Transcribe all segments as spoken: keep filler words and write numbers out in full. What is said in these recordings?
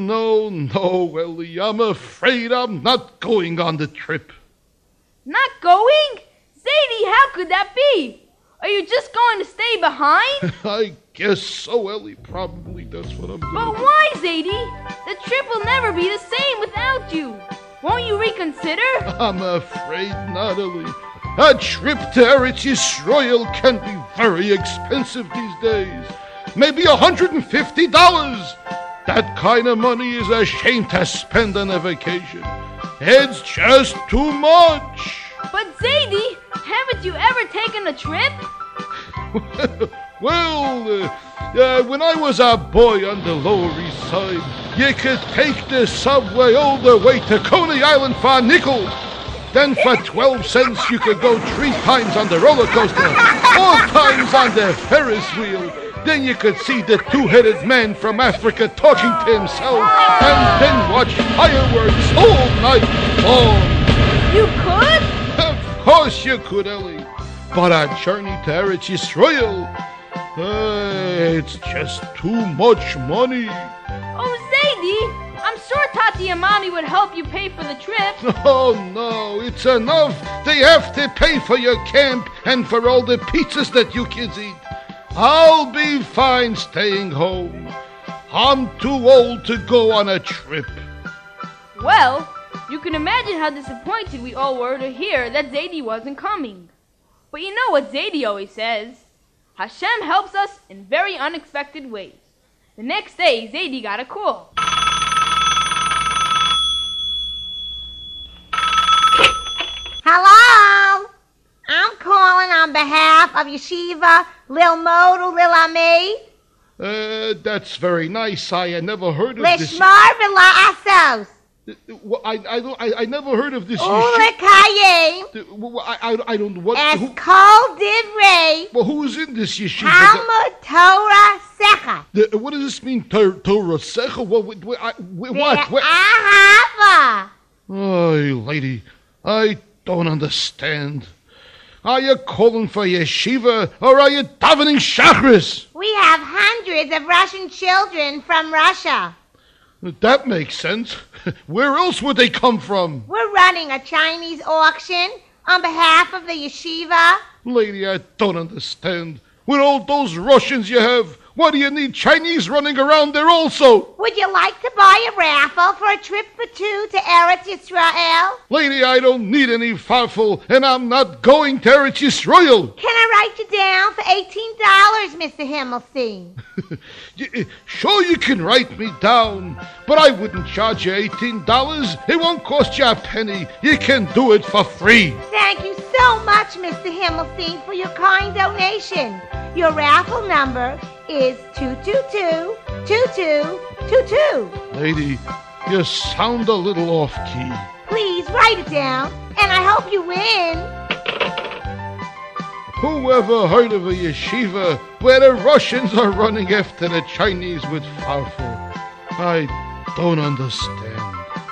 no, no, Ellie. I'm afraid I'm not going on the trip. Not going? Zadie, how could that be? Are you just going to stay behind? I guess so, Ellie. Probably that's what I'm doing. But why, Zadie? The trip will never be the same without you. Won't you reconsider? I'm afraid not, Ellie. A trip to Eretz Yisrael can be very expensive these days. Maybe one hundred fifty dollars. That kind of money is a shame to spend on a vacation. It's just too much. But Zadie, haven't you ever taken a trip? Well, uh, uh, when I was a boy on the Lower East Side, you could take the subway all the way to Coney Island for a nickel. Then for twelve cents you could go three times on the roller coaster, four times on the Ferris wheel. Then you could see the two-headed man from Africa talking to himself, and then watch fireworks all night long. You could? Of course you could, Ellie. But a journey to Eretz Yisrael, uh, it's just too much money. Oh, Zadie, I'm sure Tati and Mommy would help you pay for the trip. Oh, no, it's enough. They have to pay for your camp and for all the pizzas that you kids eat. I'll be fine staying home. I'm too old to go on a trip. Well, you can imagine how disappointed we all were to hear that Zadie wasn't coming. But you know what Zadie always says. Hashem helps us in very unexpected ways. The next day, Zadie got a call. Hello? I'm calling on behalf of Yeshiva Lil Model Lil Ami. Uh, that's very nice. I had never heard of this. Lishmar V'la Asos. Uh, well, I, I, don't, I, I never heard of this. Ulekayim. yeshiva. Uh, well, I, I, I don't what. Es Who, Kol Divrei. well, who's in this yeshiva? Talmud Torah Secha. The, what does this mean, Tor- Torah Secha? What? What? What? I- what, what? Ahava. Oh, lady, I don't understand. Are you calling for yeshiva or are you davening shachris? We have hundreds of Russian children from Russia. That makes sense. Where else would they come from? We're running a Chinese auction on behalf of the yeshiva. Lady, I don't understand. With all those Russians you have, why do you need Chinese running around there also? Would you like to buy a raffle for a trip for two to Eretz Yisrael? Lady, I don't need any farfel, and I'm not going to Eretz Yisrael. Can I write you down for eighteen dollars, Mister Himmelstein? Y- Sure, you can write me down, but I wouldn't charge you eighteen dollars. It won't cost you a penny. You can do it for free. Thank you so much, Mister Himmelstein, for your kind donation. Your raffle number is two two two, two two two two. Lady, you sound a little off-key. Please write it down, and I hope you win. Whoever heard of a yeshiva where the Russians are running after the Chinese with farfel? I don't understand.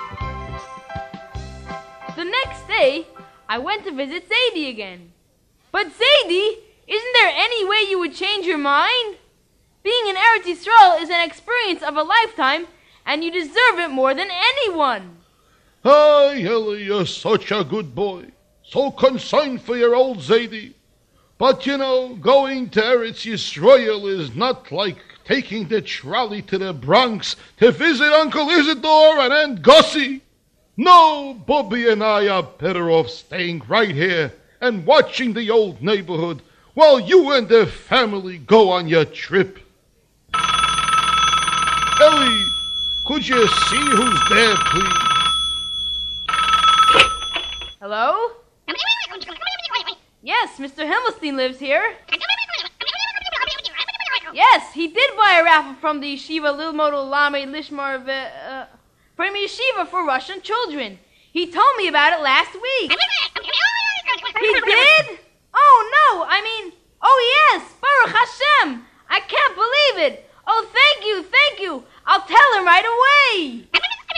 The next day, I went to visit Zadie again. But Zadie, isn't there any way you would change your mind? Being in Eretz Yisrael is an experience of a lifetime, and you deserve it more than anyone. Hi, Ellie, you're such a good boy. So concerned for your old Zadie. But you know, going to Eretz Yisrael is not like taking the trolley to the Bronx to visit Uncle Isidore and Aunt Gussie. No, Bobby and I are better off staying right here and watching the old neighborhood while you and the family go on your trip. Ellie, could you see who's there, please? Hello? Yes, Mister Himmelstein lives here. Yes, he did buy a raffle from the yeshiva Lil Model Lame Lishmar Ve- uh, from yeshiva for Russian children. He told me about it last week. He did? Oh, no, I mean, oh, yes, Baruch Hashem. I can't believe it. Oh, thank you, thank you. I'll tell him right away.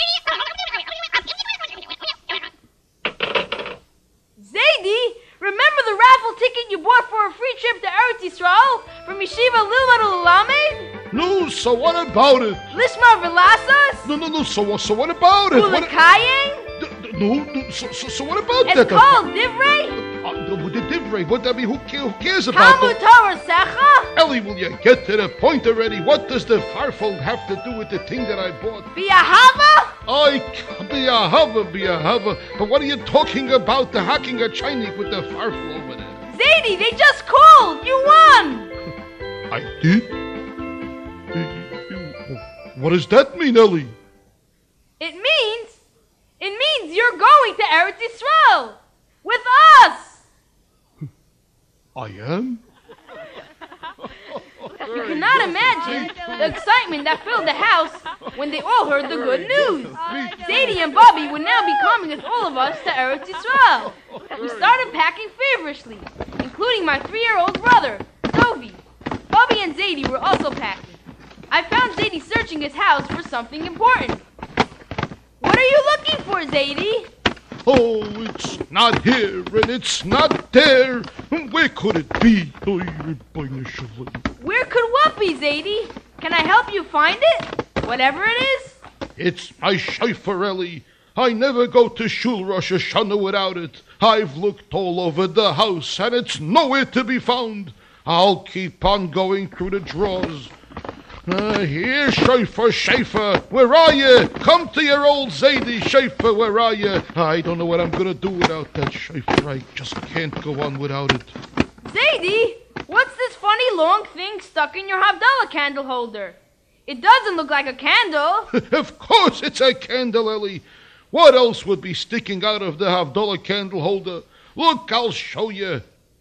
Zadie, remember the raffle ticket you bought for a free trip to Eretz Yisrael from Yeshiva Lil Model Lame? No, so what about it? Lishmar Velasas? No, no, no, so, so what about it? What, Ulakayang? no, no, so, so, so what about It's that? called Divrei? Uh, uh, the Divrei, what, I mean, who, ca- who cares about Talmud it? Torah Secha? Ellie, will you get to the point already? What does the farfel have to do with the thing that I bought? Biahava? I be a hover, be a hover. But what are you talking about? The hacking a Chinese with the farfel over there. Zadie, they just called! You won! I did? What does that mean, Ellie? It means, it means you're going to Eretz Yisrael! With us! I am? You cannot imagine the excitement that filled the house when they all heard the good news. Zadie and Bobby would now be coming with all of us to Eretz Yisrael. We started packing feverishly, including my three-year-old brother, Tovi. Bobby and Zadie were also packing. I found Zadie searching his house for something important. What are you looking for, Zadie? Oh, it's not here and it's not there. Where could it be? Where could what be, Zadie? Can I help you find it? Whatever it is? It's my shayfer, Ellie. I never go to Shul Rosh Hashanah without it. I've looked all over the house and it's nowhere to be found. I'll keep on going through the drawers. Uh, here, Shayfer, Shayfer, where are you? Come to your old Zadie, Shayfer, where are you? I don't know what I'm going to do without that Shayfer. I just can't go on without it. Zadie, what's this funny long thing stuck in your Havdalah candle holder? It doesn't look like a candle. Of course it's a candle, Ellie. What else would be sticking out of the Havdalah candle holder? Look, I'll show you.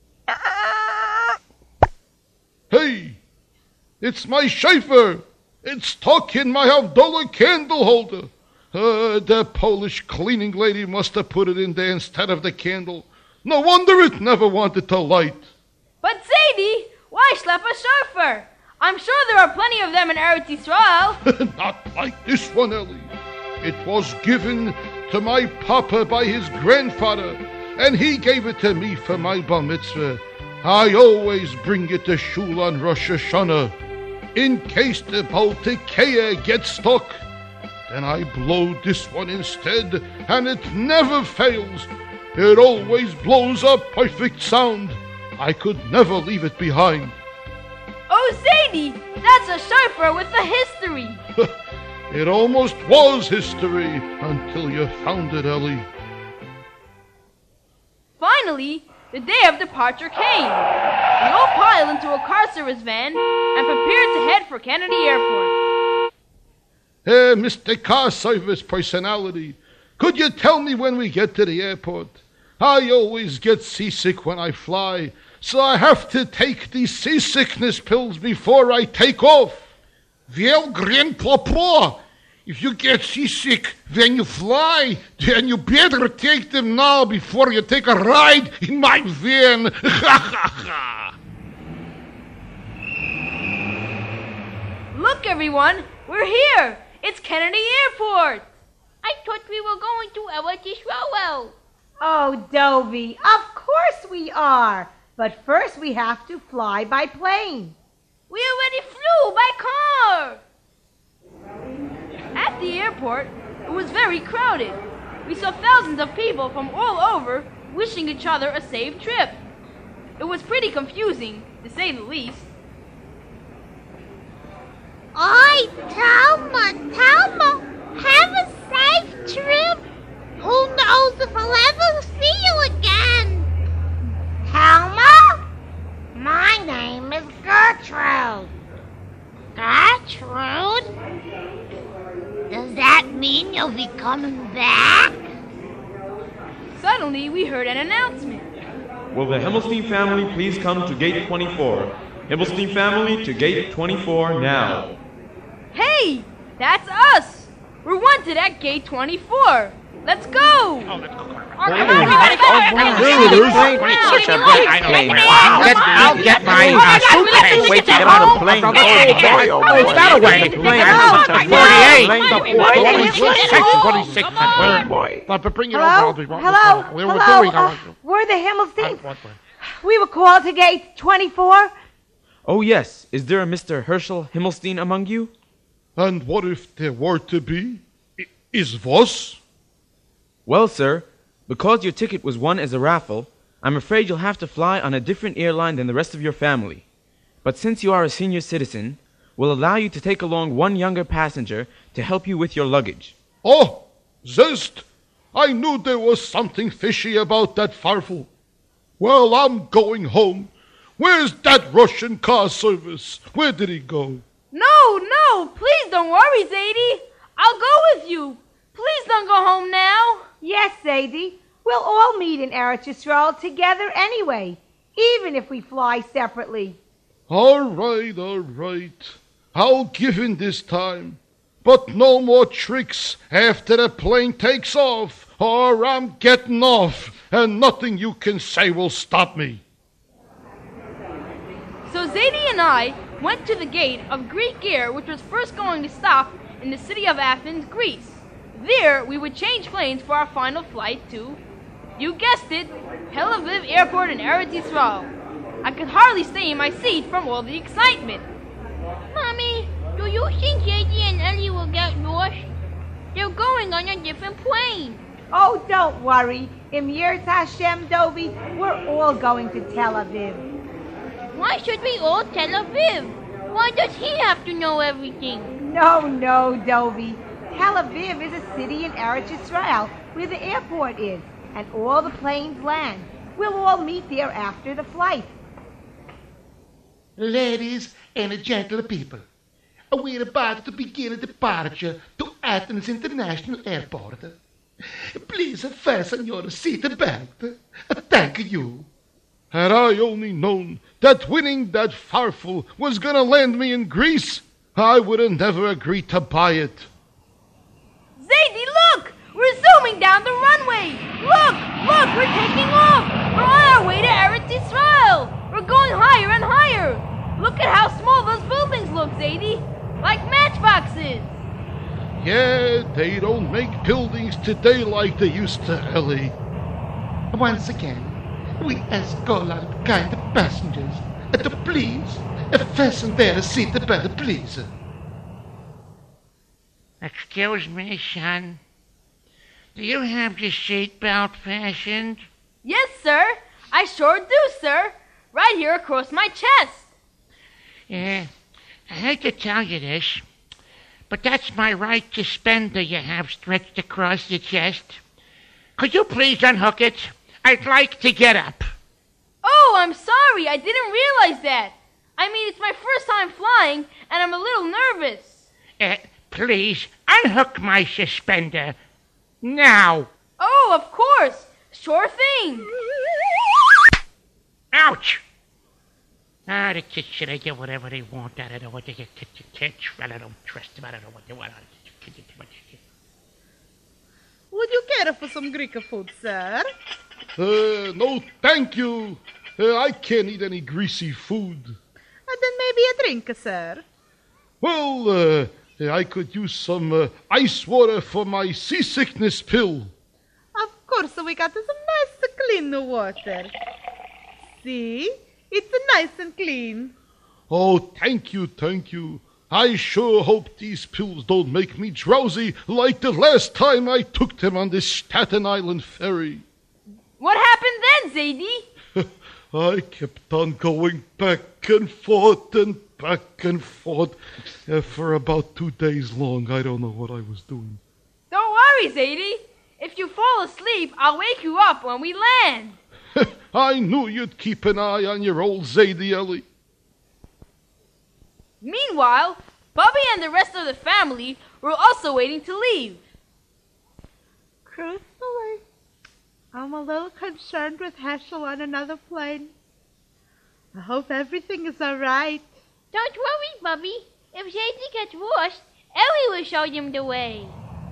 Hey! It's my shayfer. It's stuck in my Havdalah candle holder. Uh, the Polish cleaning lady must have put it in there instead of the candle. No wonder it never wanted to light. But Zadie, why schlep a shofar? I'm sure there are plenty of them in Eretz Yisrael. Not like this one, Ellie. It was given to my papa by his grandfather, and he gave it to me for my bar mitzvah. I always bring it to shul on Rosh Hashanah. In case the Baltikeya gets stuck, then I blow this one instead, and it never fails. It always blows a perfect sound. I could never leave it behind. Oh, Zadie, that's a shofar with a history. It almost was history until you found it, Ellie. Finally, the day of departure came. We all piled into a car service van and prepared to head for Kennedy Airport. Hey, Mister Car Service Personality, could you tell me when we get to the airport? I always get seasick when I fly, so I have to take these seasickness pills before I take off. Well, Grandpapa, if you get seasick when you fly, then you better take them now before you take a ride in my van. Look, everyone, we're here. It's Kennedy Airport. I thought we were going to Eretz Yisrael. Oh, Dovey, of course we are. But first we have to fly by plane. We already flew by car. At the airport, it was very crowded. We saw thousands of people from all over wishing each other a safe trip. It was pretty confusing, to say the least. Oi, Thelma, Thelma, have a safe trip. Who knows if I'll ever see you again? Thelma? My name is Gertrude. Gertrude? Does that mean you'll be coming back? Suddenly, we heard an announcement. Will the Himmelstein family please come to gate twenty-four? Himmelstein family to gate twenty-four now. Hey, that's us. We're wanted at gate twenty-four. Let's go. Oh, let's go. Such a great plane. I'll get, I'll get my uh, suitcase. Wait to get on the plane. Oh, boy, oh, boy. It's that away. forty-eight. twenty-six. twenty-six. Boy. But bring your Hello? own Hello? Where we're Hello? doing Uh, our... we're the Himmelsteins. We were called to gate twenty-four. Oh yes, is there a Mister Herschel Himmelstein among you? And what if there were to be? I- is was? Well, sir, because your ticket was won as a raffle, I'm afraid you'll have to fly on a different airline than the rest of your family. But since you are a senior citizen, we'll allow you to take along one younger passenger to help you with your luggage. Oh, zest! I knew there was something fishy about that Farfel. Well, I'm going home. Where's that Russian car service? Where did he go? No, no, please don't worry, Zadie. I'll go with you. Please don't go home now. Yes, Zadie. We'll all meet in Eretz Yisrael together anyway, even if we fly separately. All right, all right. I'll give in this time. But no more tricks after the plane takes off, or I'm getting off, and nothing you can say will stop me. So Zadie and I went to the gate of Greek Air, which was first going to stop in the city of Athens, Greece. There, we would change planes for our final flight to, you guessed it, Tel Aviv Airport in Eretz Yisrael. I could hardly stay in my seat from all the excitement. Mommy, do you think Zadie and Ellie will get lost? They're going on a different plane. Oh, don't worry. Im Yirtz Hashem, Dovie, we're all going to Tel Aviv. Why should we all Tel Aviv? Why does he have to know everything? No, no, Dovie. Tel Aviv is a city in Eretz Yisrael where the airport is, and all the planes land. We'll all meet there after the flight. Ladies and gentle people, we're about to begin a departure to Athens International Airport. Please fasten your seat belt. Thank you. Had I only known that winning that Farfel was gonna land me in Greece, I would have never agreed to buy it. Zadie, look! We're zooming down the runway! Look! Look! We're taking off! We're on our way to Eretz Yisrael! We're going higher and higher! Look at how small those buildings look, Zadie! Like matchboxes! Yeah, they don't make buildings today like they used to, Ellie. Once again, we ask all our kind passengers to please fasten their seat belt, please. Excuse me, son. Do you have your seatbelt fastened? Yes, sir. I sure do, sir. Right here across my chest. Yeah, I hate to tell you this, but that's my right suspender you have stretched across your chest. Could you please unhook it? I'd like to get up. Oh, I'm sorry. I didn't realize that. I mean, it's my first time flying, and I'm a little nervous. Uh, please, unhook my suspender. Now. Oh, of course. Sure thing. Ouch! Ah, the kids should I get whatever they want. I don't know what they get. Can't I don't trust them. I don't know what they want. Would you care for some Greek food, sir? Uh, no, thank you. Uh, I can't eat any greasy food. And then maybe a drink, sir. Well, uh, I could use some uh, ice water for my seasickness pill. Of course, we got some nice clean water. See? It's nice and clean. Oh, thank you, thank you. I sure hope these pills don't make me drowsy like the last time I took them on this Staten Island ferry. What happened then, Zadie? I kept on going back and forth and back and forth uh, for about two days long. I don't know what I was doing. Don't worry, Zadie. If you fall asleep, I'll wake you up when we land. I knew you'd keep an eye on your old Zadie, Ellie. Meanwhile, Bubby and the rest of the family were also waiting to leave. Truthfully, I'm a little concerned with Herschel on another plane. I hope everything is all right. Don't worry, Bubby. If Zadie gets lost, Ellie will show him the way.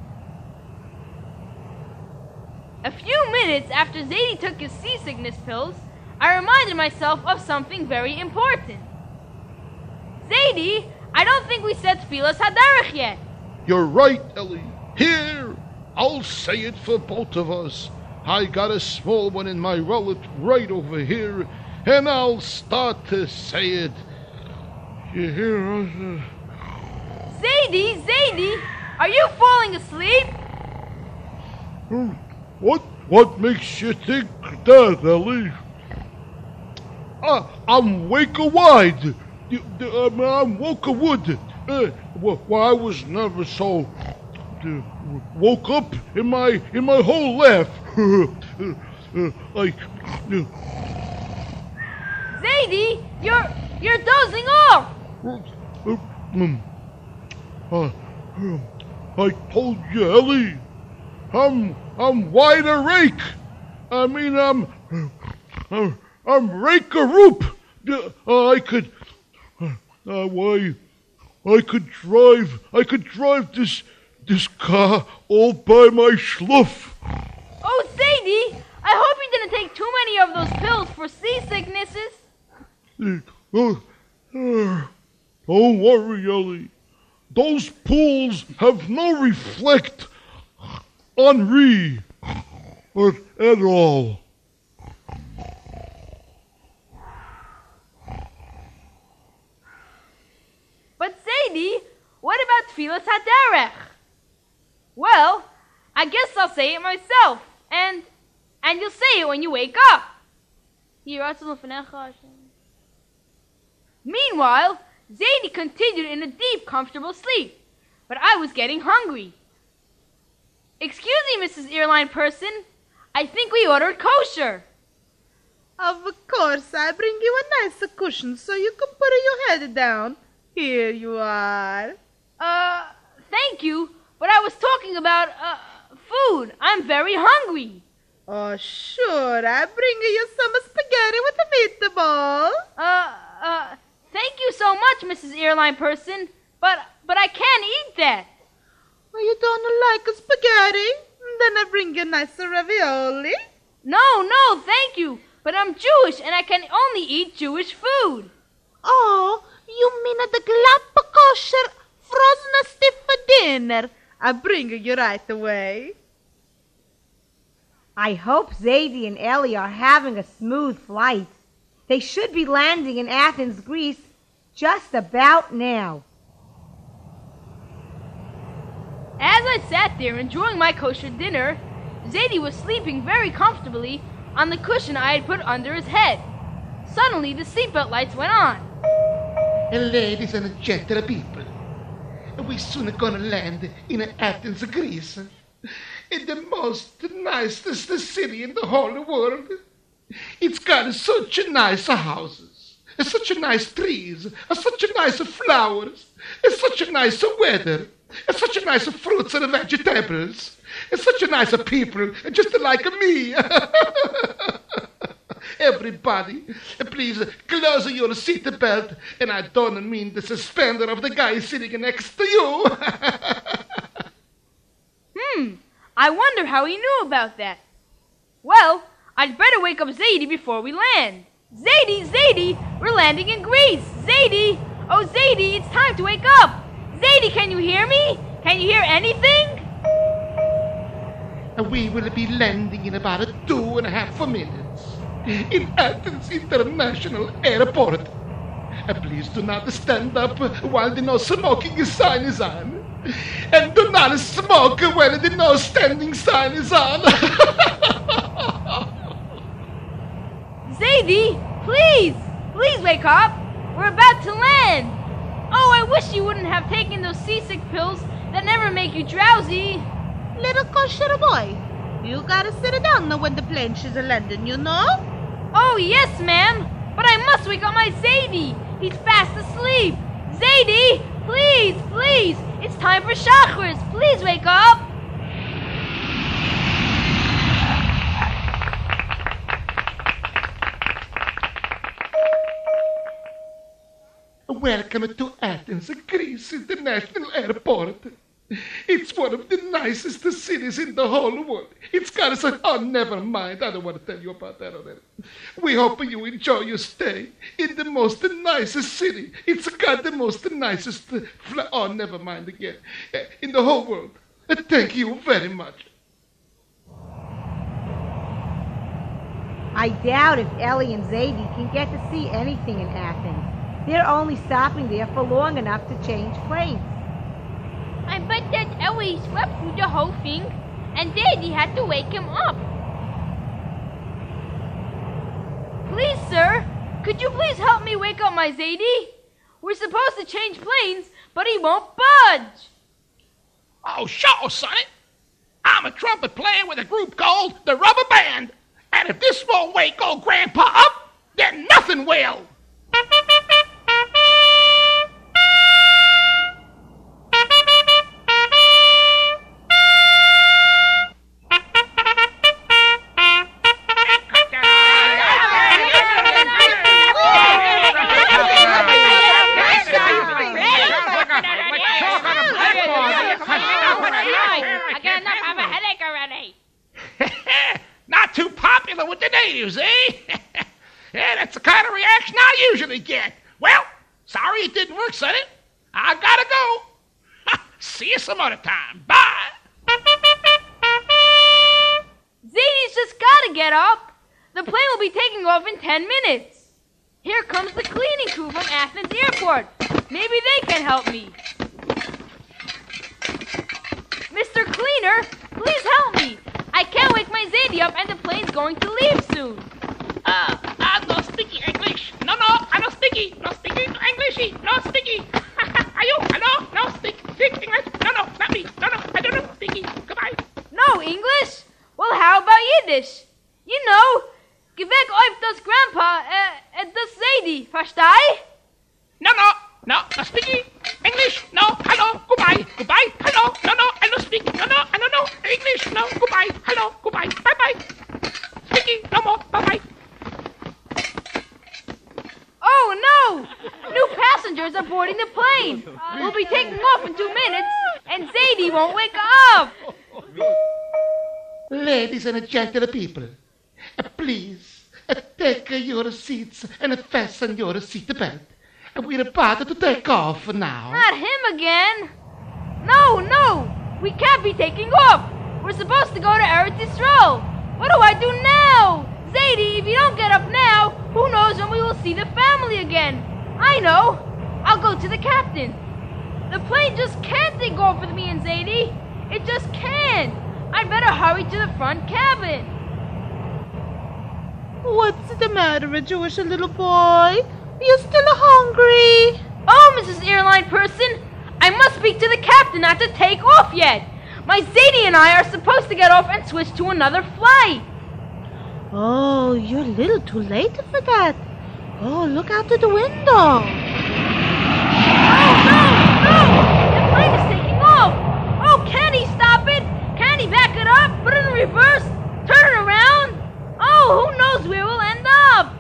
A few minutes after Zadie took his seasickness pills, I reminded myself of something very important. Zadie, I don't think we said Tfilas Haderech yet. You're right, Ellie. Here, I'll say it for both of us. I got a small one in my wallet right over here, and I'll start to say it. you hear us? Uh, Zadie, Zadie, are you falling asleep? hmm, what what makes you think that, Ellie? Uh, I'm wake-a-wide. You- the- um, I'm woke-a-wood. Uh, well, well, I was never so uh, woke up in my in my whole life. uh, uh, like. Uh, Zadie, you're you're dozing off. Uh, um, uh, um, I told you, Ellie. I'm I'm wide awake. I mean, I'm I'm, I'm rake-a-roop. Uh, I could uh, uh, why I could drive I could drive this this car all by my schluff. Oh, Zadie, I hope you didn't take too many of those pills for seasicknesses. Uh, uh, uh, don't worry, Ellie. Those pools have no reflect Henri at, at all. But Zadie, what about Tfilas Haderech? Well, I guess I'll say it myself, and and you'll say it when you wake up. Meanwhile, Zadie continued in a deep, comfortable sleep, but I was getting hungry. Excuse me, Missus Airline Person, I think we ordered kosher. Of course, I bring you a nice cushion so you can put your head down. Here you are. Uh, thank you, but I was talking about, uh, food. I'm very hungry. Oh, sure, I bring you some spaghetti with a meatball. Uh, uh, thank you so much, Missus Airline Person, but, but I can't eat that. Oh, you don't like spaghetti? Then I bring you nice ravioli. No, no, thank you, but I'm Jewish and I can only eat Jewish food. Oh, you mean the glap kosher frozen stiff for dinner? I bring you right away. I hope Zadie and Ellie are having a smooth flight. They should be landing in Athens, Greece, just about now. As I sat there enjoying my kosher dinner, Zadie was sleeping very comfortably on the cushion I had put under his head. Suddenly, the seatbelt lights went on. Ladies and gentlemen people, we soon gonna land in Athens, Greece. In the most nicest city in the whole world. It's got such nice houses, such nice trees, such nice flowers, such nice weather, such nice fruits and vegetables, such nice people, just like me. Everybody, please close your seatbelt, and I don't mean the suspender of the guy sitting next to you. Hmm, I wonder how he knew about that. Well, I'd better wake up Zadie before we land. Zadie, Zadie, we're landing in Greece. Zadie, oh Zadie, it's time to wake up. Zadie, can you hear me? Can you hear anything? We will be landing in about two and a half minutes in Athens International Airport. Please do not stand up while the no smoking sign is on. And do not smoke when the no standing sign is on. Zadie, please, please wake up. We're about to land. Oh, I wish you wouldn't have taken those seasick pills that never make you drowsy. Little kosher boy, you gotta sit down now when the plane is landing, you know? Oh, yes, ma'am. But I must wake up my Zadie. He's fast asleep. Zadie, please, please. It's time for Shacharis. Please wake up. Welcome to Athens, Greece International Airport. It's one of the nicest cities in the whole world. It's got such... Oh, never mind. I don't want to tell you about that already. We hope you enjoy your stay in the most nicest city. It's got the most nicest... Fl- oh, never mind again. In the whole world. Thank you very much. I doubt if Ellie and Zadie can get to see anything in Athens. They're only stopping there for long enough to change planes. I bet that Ellie slept through the whole thing, and Daddy had to wake him up. Please, sir, could you please help me wake up my Zadie? We're supposed to change planes, but he won't budge. Oh, sure, sonny. I'm a trumpet player with a group called the Rubber Band. And if this won't wake old Grandpa up, then nothing will. Not too popular with the natives, eh? Yeah, that's the kind of reaction I usually get. Well, sorry it didn't work, sonny. I gotta go. See you some other time. Bye. Zadie's just gotta get up. The plane will be taking off in ten minutes. Here comes the cleaning crew from Athens Airport. Maybe they can help me. Mister Cleaner, please help me. I can't wake my Zadie up and the plane's going to leave soon. Uh, I no sticky English. No, no, I no sticky. No sticky Englishy. No sticky. Are you? Hello? No stick. Stick English. No, no, not me. No, no, I don't know sticky. Goodbye. No English? Well, how about Yiddish? You know, geweg auf das Grandpa, uh, uh, das Zadie, versteh? No, no, no, no sticky English. No, hello, goodbye, goodbye, hello, no, no, I no speak. No, no, I don't know English. No, goodbye, hello, goodbye, bye-bye. Sticky, no more, bye-bye. Oh, no! New passengers are boarding the plane. We'll be taking off in two minutes, and Zadie won't wake up. Ladies and gentle people, uh, please uh, take uh, your seats and fasten your seatbelt. Uh, we're about to take off now. Not him again. No, no, we can't be taking off. We're supposed to go to Eretz Yisrael. What do I do now? Zadie, if you don't get up now, who knows when we will see the family again? I know. I'll go to the captain. The plane just can't take off with me and Zadie. It just can't. I'd better hurry to the front cabin. What's the matter, a Jewish little boy? You're still hungry? Oh, Missus Airline Person, I must speak to the captain not to take off yet. My Zadie and I are supposed to get off and switch to another flight. Oh, you're a little too late for that. Oh, look out to the window. Oh, no, no! The plane is taking off. Oh, can he stop it? Can he back it up? Put it in reverse? Turn it around? Oh, who knows where we'll end up?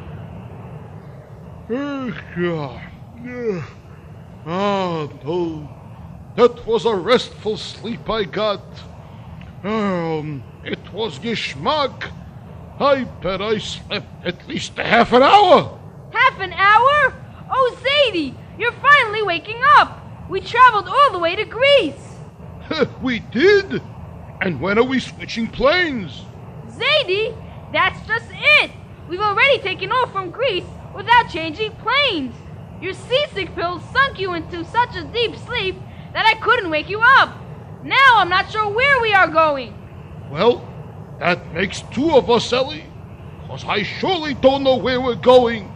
Oh, God. Yeah. Ah, no. That was a restful sleep I got. Um, it was geschmack. I bet I slept at least a half an hour. Half an hour? Oh, Zadie, you're finally waking up. We traveled all the way to Greece. We did? And when are we switching planes? Zadie, that's just it. We've already taken off from Greece without changing planes. Your seasick pills sunk you into such a deep sleep that I couldn't wake you up. Now I'm not sure where we are going. Well, that makes two of us, Ellie. Because I surely don't know where we're going.